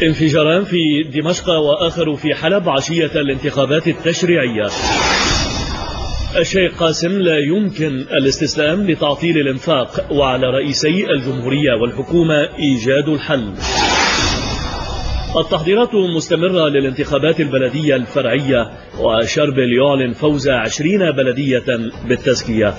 انفجاران في دمشق وآخر في حلب عشية الانتخابات التشريعية. الشيخ قاسم: لا يمكن الاستسلام لتعطيل الانفاق، وعلى رئيسي الجمهورية والحكومة إيجاد الحل. التحضيرات مستمرة للانتخابات البلدية الفرعية، وشربل يعلن فوز 20 بلدية بالتزكية.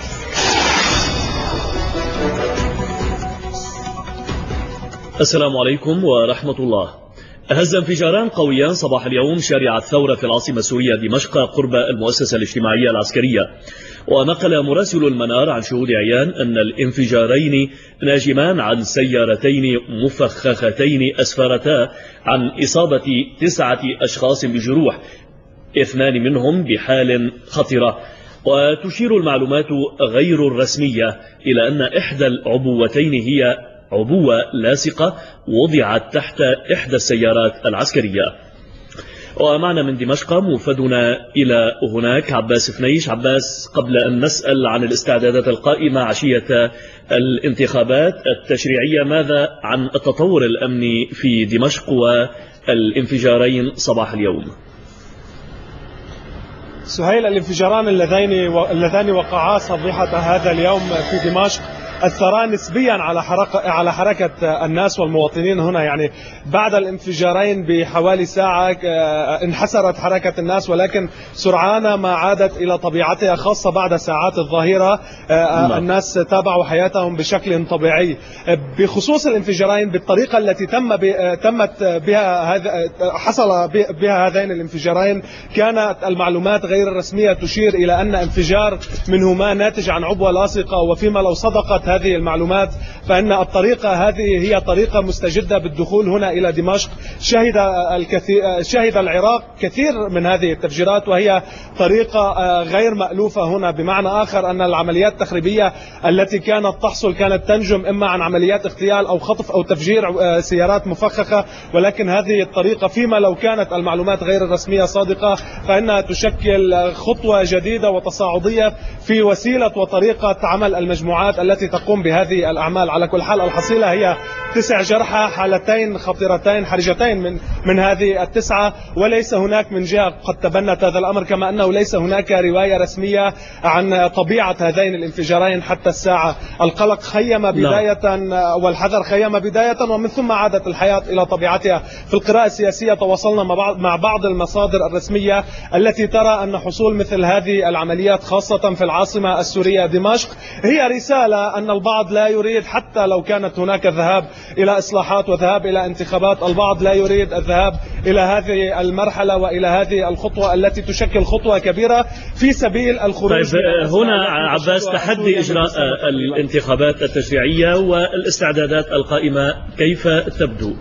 السلام عليكم ورحمة الله. هز انفجاران قويان صباح اليوم شارع الثورة في العاصمة السورية دمشق قرب المؤسسة الاجتماعية العسكرية. ونقل مراسل المنار عن شهود عيان أن الانفجارين ناجمان عن سيارتين مفخختين أسفرتا عن إصابة 9 أشخاص بجروح، 2 منهم بحال خطرة. وتشير المعلومات غير الرسمية إلى أن إحدى العبوتين هي عبوة لاصقة وضعت تحت إحدى السيارات العسكرية. ومعنا من دمشق موفدنا إلى هناك عباس فنيش. عباس، قبل أن نسأل عن الاستعدادات القائمة عشية الانتخابات التشريعية، ماذا عن التطور الأمني في دمشق والانفجارين صباح اليوم؟ سهيل، الانفجاران اللذان وقعا صبيحة هذا اليوم في دمشق أثرا نسبيا على حركة الناس والمواطنين هنا. يعني بعد الانفجارين بحوالي ساعة انحسرت حركة الناس، ولكن سرعان ما عادت إلى طبيعتها، خاصة بعد ساعات الظهيرة. الناس تابعوا حياتهم بشكل طبيعي. بخصوص الانفجارين، بالطريقة التي حصل بها هذين الانفجارين، كانت المعلومات غير الرسمية تشير إلى أن انفجار منهما ناتج عن عبوة لاصقة. وفيما لو صدقت هذه المعلومات فإن الطريقة هذه هي طريقة مستجدة بالدخول هنا إلى دمشق. شهد العراق كثير من هذه التفجيرات، وهي طريقة غير مألوفة هنا. بمعنى آخر أن العمليات التخريبية التي كانت تحصل كانت تنجم إما عن عمليات اغتيال أو خطف أو تفجير سيارات مفخخة، ولكن هذه الطريقة فيما لو كانت المعلومات غير الرسمية صادقة فإنها تشكل خطوة جديدة وتصاعدية في وسيلة وطريقة عمل المجموعات التي تقوم بهذه الأعمال. على كل حال، الحصيلة هي 9 جرحى، حالتين خطيرتين حرجتين من هذه ال9، وليس هناك من جهة قد تبنت هذا الأمر، كما أنه ليس هناك رواية رسمية عن طبيعة هذين الانفجارين حتى الساعة. القلق خيم بداية والحذر خيم بداية، ومن ثم عادت الحياة إلى طبيعتها. في القراءة السياسية تواصلنا مع بعض المصادر الرسمية التي ترى أن حصول مثل هذه العمليات خاصة في العاصمة السورية دمشق هي رسالة أن البعض لا يريد، حتى لو كانت هناك ذهاب إلى إصلاحات وذهاب إلى انتخابات، البعض لا يريد الذهاب إلى هذه المرحلة وإلى هذه الخطوة التي تشكل خطوة كبيرة في سبيل الخروج. طيب، هنا عباس، تحدي إجراء الانتخابات التشريعية والاستعدادات القائمة كيف تبدو؟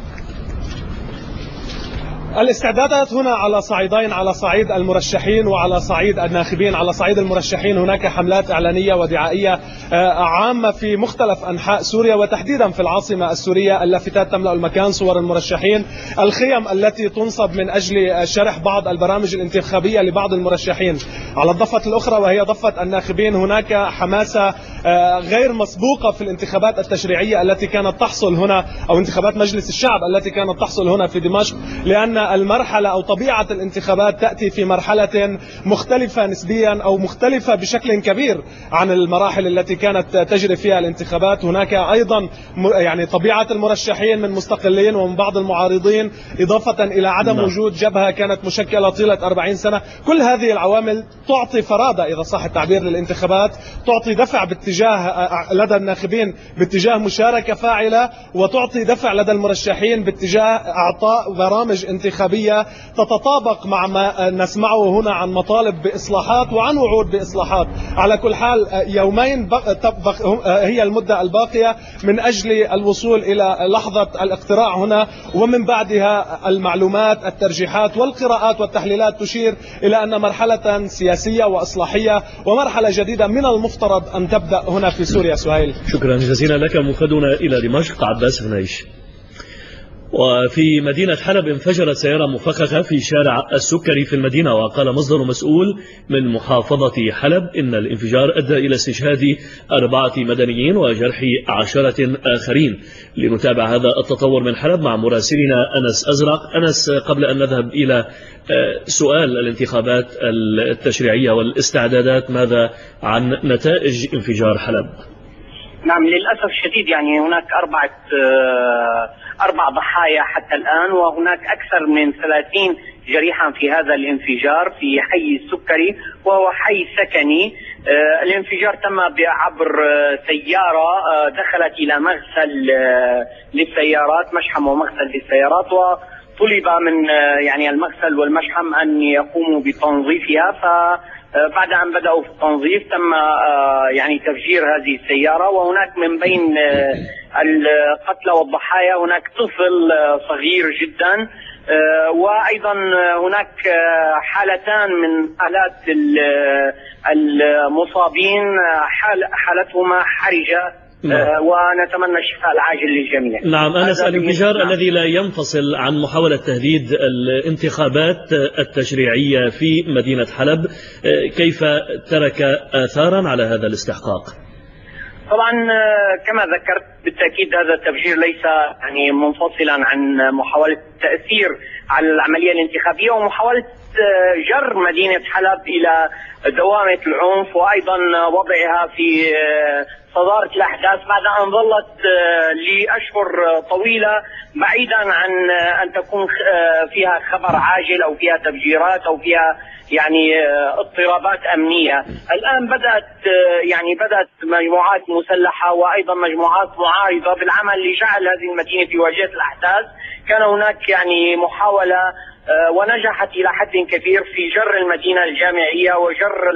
الاستعدادات هنا على صعيدين، على صعيد المرشحين وعلى صعيد الناخبين. على صعيد المرشحين هناك حملات إعلانية ودعائية عامة في مختلف أنحاء سوريا، وتحديدا في العاصمة السورية. اللافتات تملأ المكان، صور المرشحين، الخيم التي تنصب من أجل شرح بعض البرامج الانتخابية لبعض المرشحين. على الضفة الأخرى وهي ضفة الناخبين، هناك حماسة غير مسبوقة في الانتخابات التشريعية التي كانت تحصل هنا، أو انتخابات مجلس الشعب التي كانت تحصل هنا في دمشق، لأن المرحلة أو طبيعة الانتخابات تأتي في مرحلة مختلفة نسبيا أو مختلفة بشكل كبير عن المراحل التي كانت تجري فيها الانتخابات. هناك أيضا يعني طبيعة المرشحين من مستقلين ومن بعض المعارضين، إضافة إلى عدم وجود جبهة كانت مشكلة طيلة 40 سنة. كل هذه العوامل تعطي فرادة، إذا صح التعبير، للانتخابات، تعطي دفع باتجاه لدى الناخبين باتجاه مشاركة فاعلة، وتعطي دفع لدى المرشحين باتجاه إعطاء برامج انتخابية تتطابق مع ما نسمعه هنا عن مطالب بإصلاحات وعن وعود بإصلاحات. على كل حال، يومين هي المدة الباقية من أجل الوصول إلى لحظة الاقتراع هنا، ومن بعدها المعلومات، الترجيحات والقراءات والتحليلات تشير إلى أن مرحلة سياسية وإصلاحية ومرحلة جديدة من المفترض أن تبدأ هنا في سوريا. سهيل، شكرا جزيلا لك. موفدنا إلى دمشق عباس فنيش. وفي مدينة حلب انفجرت سيارة مفخخة في شارع السكري في المدينة، وقال مصدر مسؤول من محافظة حلب إن الانفجار أدى إلى استشهاد 4 مدنيين وجرح 10 آخرين. لنتابع هذا التطور من حلب مع مراسلنا أنس أزرق. أنس، قبل أن نذهب إلى سؤال الانتخابات التشريعية والاستعدادات، ماذا عن نتائج انفجار حلب؟ نعم، للأسف الشديد يعني هناك 4 ضحايا حتى الآن، وهناك أكثر من 30 جريحا في هذا الانفجار في حي السكري، وهو حي سكني. الانفجار تم عبر سيارة دخلت إلى مغسل للسيارات، مشحم ومغسل للسيارات، وطلب من يعني المغسل والمشحم أن يقوموا بتنظيفها. فبعد أن بدأوا في التنظيف تم يعني تفجير هذه السيارة، وهناك من بين القتلى والضحايا هناك طفل صغير جدا، وأيضا هناك حالتان من حالات المصابين حالتهما حرجة، ونتمنى الشفاء العاجل للجميع. نعم أنس، الانفجار الذي لا ينفصل عن محاولة تهديد الانتخابات التشريعية في مدينة حلب، كيف ترك آثارا على هذا الاستحقاق؟ طبعا كما ذكرت بالتأكيد هذا التفجير ليس يعني منفصلا عن محاولة التأثير على العملية الانتخابية ومحاولة جر مدينة حلب إلى دوامة العنف، وأيضا وضعها في صدارة الأحداث بعد أن ظلت لأشهر طويلة بعيدا عن أن تكون فيها خبر عاجل أو فيها تفجيرات أو فيها يعني اضطرابات أمنية. الآن بدأت مجموعات مسلحة وأيضا مجموعات معارضة بالعمل لجعل هذه المدينة في واجهة الأحداث. كان هناك يعني محاولة ونجحت إلى حد كبير في جر المدينة الجامعية وجر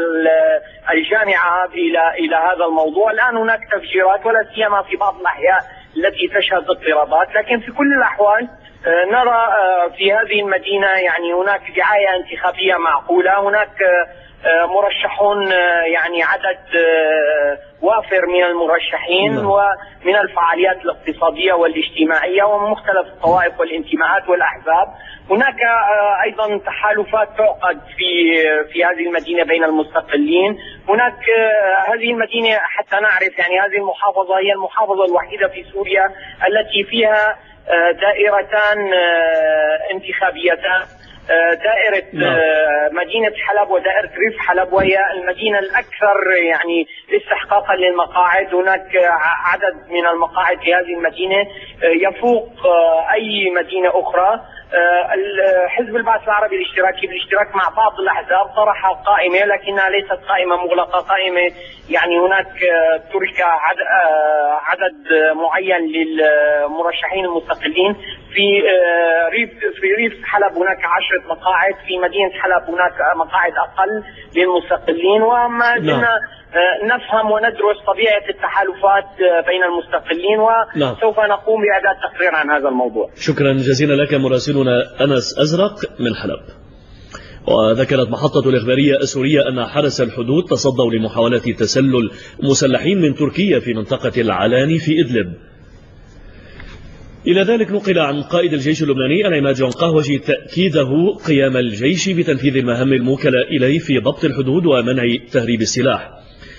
الجامعة إلى هذا الموضوع. الآن هناك تفجيرات ولا سيما في بعض الأحياء التي تشهد اضطرابات، لكن في كل الأحوال نرى في هذه المدينة يعني هناك دعاية انتخابية معقولة، هناك مرشحون يعني عدد وافر من المرشحين ومن الفعاليات الاقتصادية والاجتماعية ومن مختلف الطوائف والانتماءات والأحزاب. هناك أيضا تحالفات تعقد في هذه المدينة بين المستقلين. هناك هذه المدينة حتى نعرف يعني هذه المحافظة هي المحافظة الوحيدة في سوريا التي فيها دائرتان انتخابيتان، دائرة مدينة حلب ودائرة ريف حلب، وهي المدينة الأكثر يعني استحقاقا للمقاعد. هناك عدد من المقاعد في هذه المدينة يفوق أي مدينة أخرى. حزب البعث العربي الاشتراكي بالاشتراك مع بعض الأحزاب طرح قائمة، لكنها ليست قائمة مغلقة، قائمة يعني هناك ترك عدد معين للمرشحين المستقلين. في ريف حلب هناك 10 مقاعد، في مدينة حلب هناك مقاعد أقل للمستقلين، وما زلنا نفهم وندرس طبيعة التحالفات بين المستقلين، وسوف نقوم بإعداد تقرير عن هذا الموضوع. شكرا جزيلا لك مراسلنا أنس أزرق من حلب. وذكرت محطة الإخبارية السورية أن حرس الحدود تصدوا لمحاولة تسلل مسلحين من تركيا في منطقة العلاني في إدلب. إلى ذلك نقل عن قائد الجيش اللبناني العماد جون قهوجي تأكيده قيام الجيش بتنفيذ المهام الموكلة إليه في ضبط الحدود ومنع تهريب السلاح.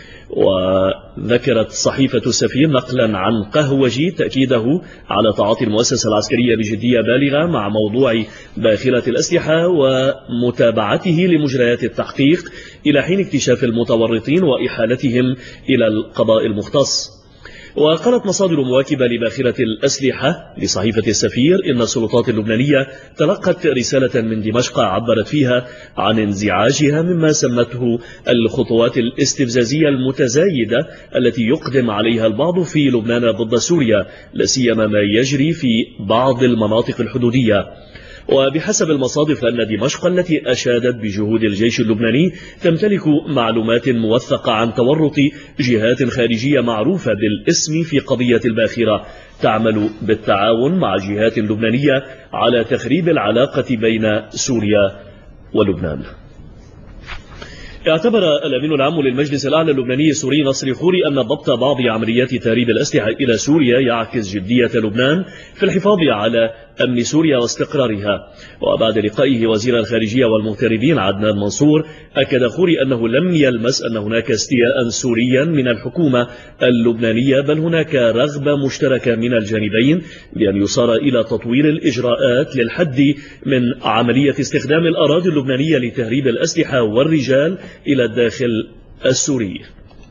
وذكرت صحيفة السفير نقلا عن قهوجي تأكيده على تعاطي المؤسسة العسكرية بجدية بالغة مع موضوع باخرة الأسلحة ومتابعته لمجريات التحقيق إلى حين اكتشاف المتورطين وإحالتهم إلى القضاء المختص. وقالت مصادر مواكبة لباخرة الأسلحة لصحيفة السفير إن السلطات اللبنانية تلقت رسالة من دمشق عبرت فيها عن انزعاجها مما سمته الخطوات الاستفزازية المتزايدة التي يقدم عليها البعض في لبنان ضد سوريا، لاسيما ما يجري في بعض المناطق الحدودية. وبحسب المصادر فإن دمشق التي أشادت بجهود الجيش اللبناني تمتلك معلومات موثقة عن تورط جهات خارجية معروفة بالاسم في قضية الباخرة تعمل بالتعاون مع جهات لبنانية على تخريب العلاقة بين سوريا ولبنان. اعتبر الأمين العام للمجلس الأعلى اللبناني السوري نصر خوري أن ضبط بعض عمليات تهريب الأسلحة إلى سوريا يعكس جدية لبنان في الحفاظ على أمن سوريا واستقرارها. وبعد لقائه وزير الخارجية والمغتربين عدنان منصور، أكد خوري أنه لم يلمس أن هناك استياء سوريا من الحكومة اللبنانية، بل هناك رغبة مشتركة من الجانبين بأن يصار إلى تطوير الإجراءات للحد من عملية استخدام الأراضي اللبنانية لتهريب الأسلحة والرجال إلى الداخل السوري.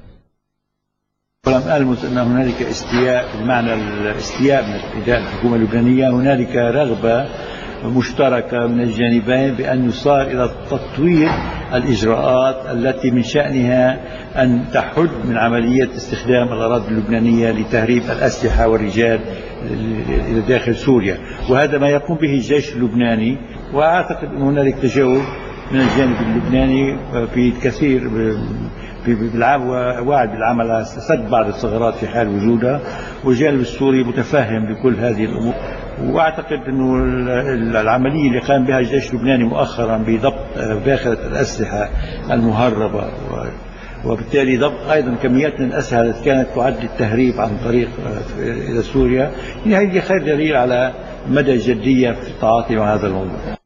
ولم ألمس أن هنالك استياء بمعنى الاستياء من الحكومة اللبنانية. هنالك رغبة مشتركة من الجانبين بأن يصار إلى تطوير الإجراءات التي من شأنها أن تحد من عملية استخدام الأراضي اللبنانية لتهريب الأسلحة والرجال إلى داخل سوريا، وهذا ما يقوم به الجيش اللبناني. وأعتقد أن هنالك تجاوب من الجانب اللبناني في كثير واعد بالعمل على سد بعض الثغرات في حال وجودها، والجانب السوري متفهم بكل هذه الأمور. واعتقد انه العمليه اللي قام بها الجيش اللبناني مؤخرا بضبط باخره الاسلحه المهربه وبالتالي ضبط ايضا كميات من الاسلحه التي كانت تعد للتهريب عن طريق الى سوريا، هذه خير دليل على مدى الجديه في التعاطي مع هذا الموضوع.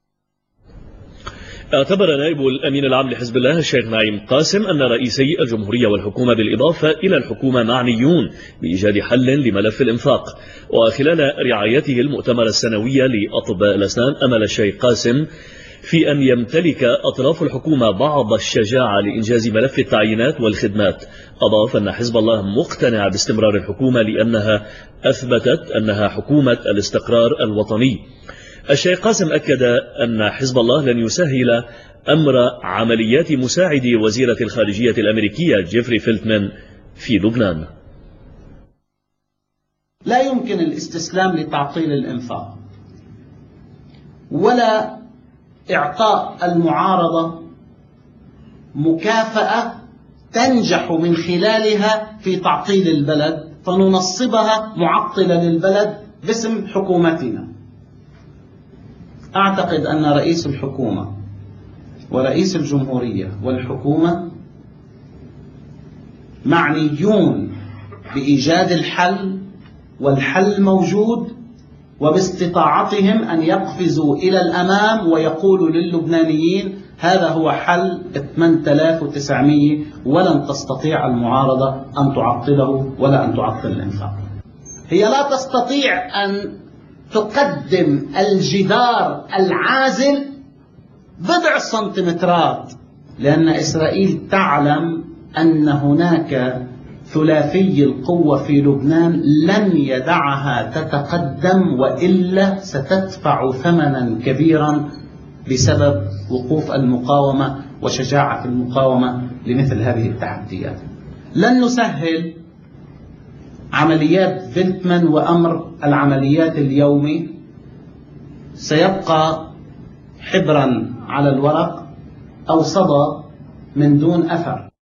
اعتبر نائب الأمين العام لحزب الله الشيخ نعيم قاسم أن رئيسي الجمهورية والحكومة بالإضافة إلى الحكومة معنيون بإيجاد حل لملف الإنفاق. وخلال رعايته المؤتمر السنوي لأطباء الأسنان، أمل الشيخ قاسم في أن يمتلك أطراف الحكومة بعض الشجاعة لإنجاز ملف التعيينات والخدمات. أضاف أن حزب الله مقتنع باستمرار الحكومة لأنها أثبتت أنها حكومة الاستقرار الوطني. الشيخ قاسم أكد أن حزب الله لن يسهل أمر عمليات مساعد وزيرة الخارجية الأمريكية جيفري فيلتمان في لبنان. لا يمكن الاستسلام لتعطيل الإنفاق ولا إعطاء المعارضة مكافأة تنجح من خلالها في تعطيل البلد فننصبها معطلة للبلد باسم حكومتنا. أعتقد أن رئيس الحكومة ورئيس الجمهورية والحكومة معنيون بإيجاد الحل، والحل موجود، وباستطاعتهم أن يقفزوا إلى الأمام ويقولوا للبنانيين هذا هو حل 8900 ولن تستطيع المعارضة أن تعطله ولا أن تعطل الإنفاق. هي لا تستطيع أن تقدم الجدار العازل بضع سنتيمترات، لأن إسرائيل تعلم أن هناك ثلاثي القوة في لبنان لن يدعها تتقدم، وإلا ستدفع ثمنا كبيرا بسبب وقوف المقاومة وشجاعة المقاومة لمثل هذه التحديات. لن نسهل عمليات فيلتمان وأمر العمليات اليومي سيبقى حبرا على الورق أو صدى من دون أثر.